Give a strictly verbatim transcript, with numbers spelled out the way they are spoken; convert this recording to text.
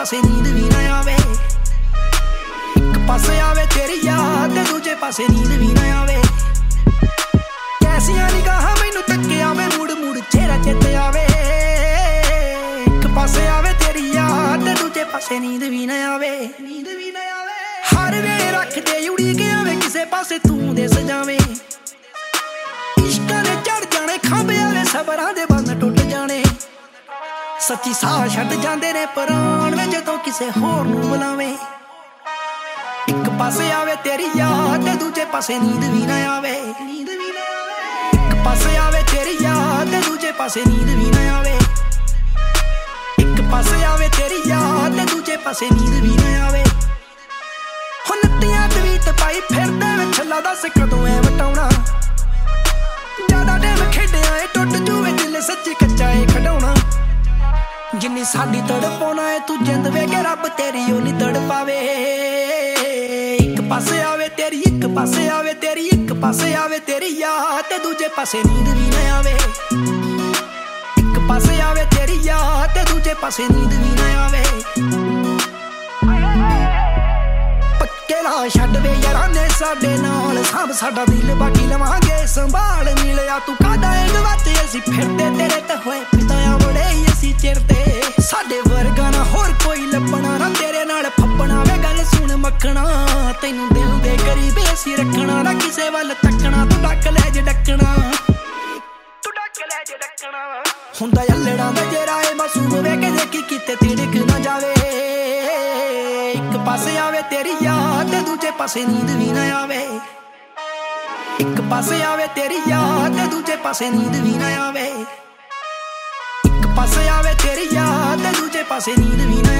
ਪਾਸੇ ਨੀਂਦ ਵੀ ਨਾ ਆਵੇ। ਇੱਕ ਪਾਸੇ ਆਵੇ ਤੇਰੀ ਯਾਦ ਤੇ ਦੂਜੇ ਪਾਸੇ ਨੀਂਦ ਵੀ ਨਾ ਆਵੇ। ਕੈਸੀਆਂ ਨਿਗਾਹਾਂ ਮੈਨੂੰ ਤੱਕਿਆ ਵੇ ਮੁੜ ਮੁੜ ਚਿਹਰਾ ਚੇਤੇ ਆਵੇ। ਇੱਕ ਪਾਸੇ ਆਵੇ ਤੇਰੀ ਯਾਦ ਤੇ ਦੂਜੇ ਪਾਸੇ ਨੀਂਦ ਵੀ ਨਾ ਆਵੇ। ਨੀਂਦ ਵੀ ਨਾ ਆਵੇ। ਹਰ ਵੇਲੇ ਰੱਖਦੇ ਉਡੀਕ ਆਵੇ ਕਿਸੇ ਪਾਸੇ ਤੂੰ ਦਿਸ ਜਾਵੇਂ। ਇਸ਼ਕਾਂ ਨੇ ਚੜ ਜਾਣੇ ਖੰਭ ਵਾਲੇ ਸਬਰਾਂ ਦੇ ਬੰਨ ਟੁੱਟ ਜਾਣੇ। ਸੱਚੀ ਸਾਹ ਛੱਡ ਜਾਂਦੇ ਨੇ ਪ੍ਰਾਣ ਵੇ ਜਦੋਂ ਕਿਸੇ ਹੋਰ ਨੂੰ ਬੁਲਾਵੇਂ। ਇੱਕ ਪਾਸੇ ਆਵੇ ਤੇਰੀ ਯਾਦ ਤੇ ਦੂਜੇ ਪਾਸੇ ਨੀਂਦ ਵੀ ਨਾ ਆਵੇ। ਨੀਂਦ ਵੀ ਨਾ ਆਵੇ। ਇੱਕ ਪਾਸੇ ਆਵੇ ਤੇਰੀ ਯਾਦ ਤੇ ਦੂਜੇ ਪਾਸੇ ਨੀਂਦ ਵੀ ਨਾ ਆਵੇ। ਇੱਕ ਪਾਸੇ ਆਵੇ ਤੇਰੀ ਯਾਦ ਤੇ ਦੂਜੇ ਪਾਸੇ ਨੀਂਦ ਵੀ ਨਾ ਆਵੇ। ਹੁਣ ਨੱਤੀਆਂ ਤਵੀਤ ਪਾਈ ਫਿਰਦੇ ਵਿੱਚ ਛੱਲਾ ਦੱਸ ਕਦੋਂ ਐ ਵਟਾਉਣਾ। ਜ਼ਿਆਦਾ ਟਾਈਮ ਖੇਡਿਆ ਏ ਟੁੱਟ ਜੂਵੇ ਦਿਲ ਸੱਚੀ ਕੱਚਾ ਏ ਖਡਾਉਣਾ। ਜਿੰਨੀ ਸਾਡੀ ਤੜਪਾਉਣਾ ਏ ਤੂੰ ਜਿੰਦ ਵੇ ਕੇ ਰੱਬ ਤੇਰੀ ਉਹ ਨੀ ਤੜਪਾਵੇ। ਇੱਕ ਪਾਸੇ ਆਵੇ ਤੇਰੀ ਇੱਕ ਪਾਸੇ ਆਵੇ ਤੇਰੀ ਇੱਕ ਪਾਸੇ ਆਵੇ ਤੇਰੀ ਯਾਦ ਤੇ ਦੂਜੇ ਪਾਸੇ ਨੀਂਦ ਵੀ ਨਾ ਆਵੇ। ਇੱਕ ਪਾਸੇ ਆਵੇ ਤੇਰੀ ਯਾਦ ਤੇ ਦੂਜੇ ਪਾਸੇ ਨੀਂਦ ਵੀ ਨਾ ਆਵੇ। ਪੱਕੇ ਲਾ ਛੱਡ ਵੇ ਯਾਰਾਂ ਨੇ ਸਾਡੇ ਨਾਲ ਸਭ ਸਾਡਾ ਦਿਲ ਬਾਕੀ ਲਵਾਂਗੇ ਸੰਭਾਲ। ਮਿਲਿਆ ਤੂੰ ਕਾਹਦਾ ਏ ਗਵਾਚੇ ਅਸੀਂ ਫਿਰਦੇ ਤੇਰੇ ਤੇ ਹੋਏ ਪਿਤਾਇਆ ਬੜੇ ਅਸੀਂ ਚਿਰਦੇ। ਸਾਡੇ ਵਰਗਾ ਨਾ ਹੋਰ ਕੋਈ ਲੱਭਣਾ ਨਾ ਤੇਰੇ ਨਾਲ ਫੱਪਣਾ ਵੇ ਗੱਲ ਸੁਣ ਮੱਖਣਾ। ਤੈਨੂੰ ਦਿਲ ਦੇ ਕਰੀਬ ਅਸੀਂ ਰੱਖਣਾ ਨਾ ਕਿਸੇ ਵੱਲ ਤੱਕਣਾ। ਤੂੰ ਡੱਕ ਲੈ ਜੇ ਡੱਕਣਾ ਤੂੰ ਡੱਕ ਲੈ ਜੇ ਡੱਕਣਾ। ਹੁੰਦਾ ਯੱਲੜਾਂ ਦਾ ਜੇਰਾ ਏ ਮਾਸੂਮ ਵੇ ਕੇ ਦੇਖੀ ਕਿਤੇ ਤਿੜਕ ਨਾ ਜਾਵੇ। ਇੱਕ ਪਾਸੇ ਆਵੇ ਤੇਰੀ ਯਾਦ ਤੇ ਦੂਜੇ ਪਾਸੇ ਨੀਂਦ ਵੀ ਨਾ ਆਵੇ। ਇੱਕ ਪਾਸੇ ਆਵੇ ਤੇਰੀ ਯਾਦ ਤੇ ਦੂਜੇ ਪਾਸੇ ਨੀਂਦ ਵੀ ਨਾ ਆਵੇ। ਇੱਕ ਪਾਸੇ ਆਵੇ ਤੇਰੀ ਯਾਦ ਤੇ ਦੂਜੇ ਪਾਸੇ ਨੀਂਦ ਵੀ ਨਾ